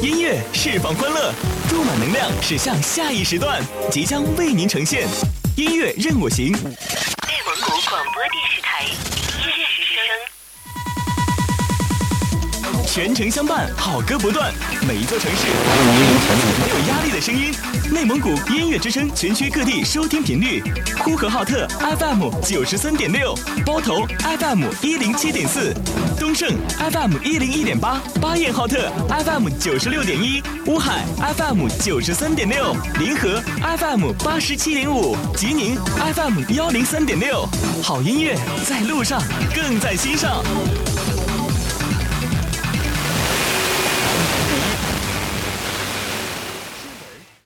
音乐释放欢乐，注满能量，驶向下一时段，即将为您呈现音乐任我行。内蒙古广播电视台音乐之声。全程相伴，好歌不断。每一座城市，没有压力的声音。内蒙古音乐之声全区各地收听频率：呼和浩特 FM 93.6，包头 FM 107.4，东胜 FM 101.8，巴彦浩特 FM 96.1，乌海 FM 93.6，临河 FM 87.5，吉宁 FM 103.6。好音乐在路上，更在心上。